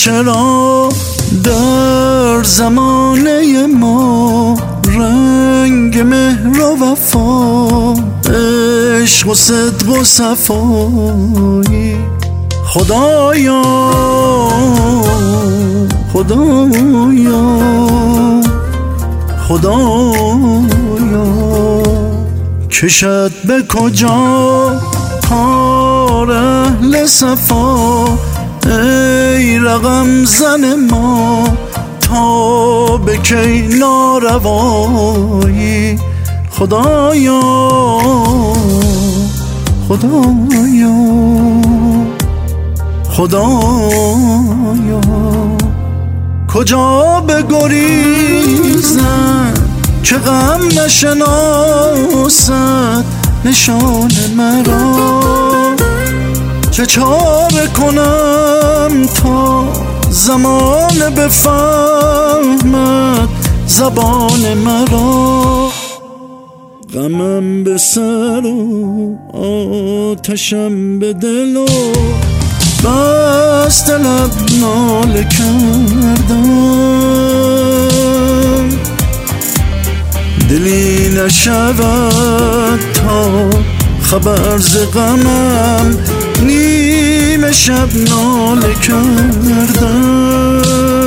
چرا در زمانه ما رنگ مهر و وفا، عشق و صدق و صفایی؟ خدایا خدایا خدایا، کشد به کجا کار اهل صفا؟ ای رقم زن ما تا به کی ناروایی؟ خدایا خدایا خدایا، کجا بگریزم که غم نشناسد نشان مرا؟ چه چاره کنم تا زمان بفهمد زبان مرا؟ غمم به سر و آتشم به دل و بست لب ناله کردم، دلی نشود تا خبر ز غمم نیمه شب ناله کردم.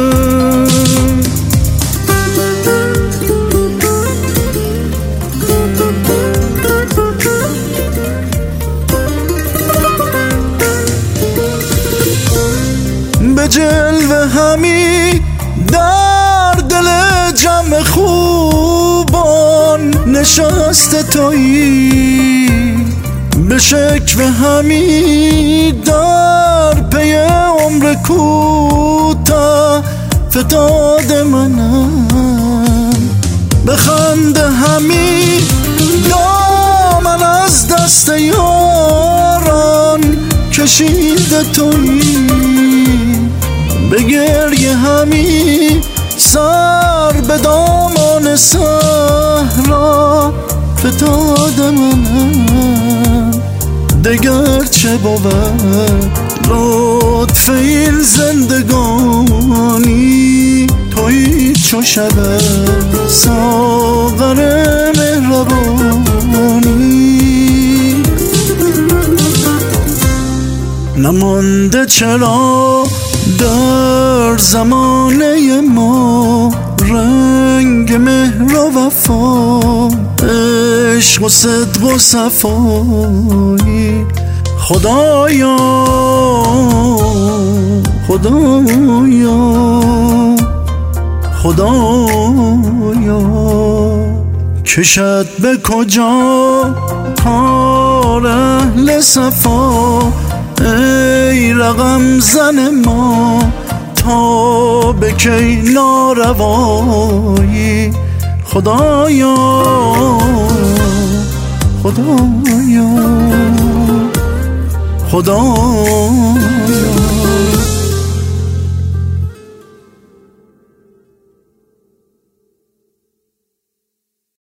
به جلوه همی در دل جمع خوبان نشسته تویی، به شکوه همی در پی عمر کوتاه فتاد منم، به خنده همی دامن از دست یاران کشیده تویی، به گریه همی سر به دامان صحرا فتاده منم. دگر چه بود لطف این زندگانی؟ تویی چو شب ساغر مهربانی. نمانده چرا در زمانه ما رنگ مهر و وفا، عشق و صدق و صفایی؟ خدایا خدایا خدایا، کشد به کجا کار اهل صفا؟ ای رقم زن ما تا به کی ناروایی؟ خدایا خدایا خدایا.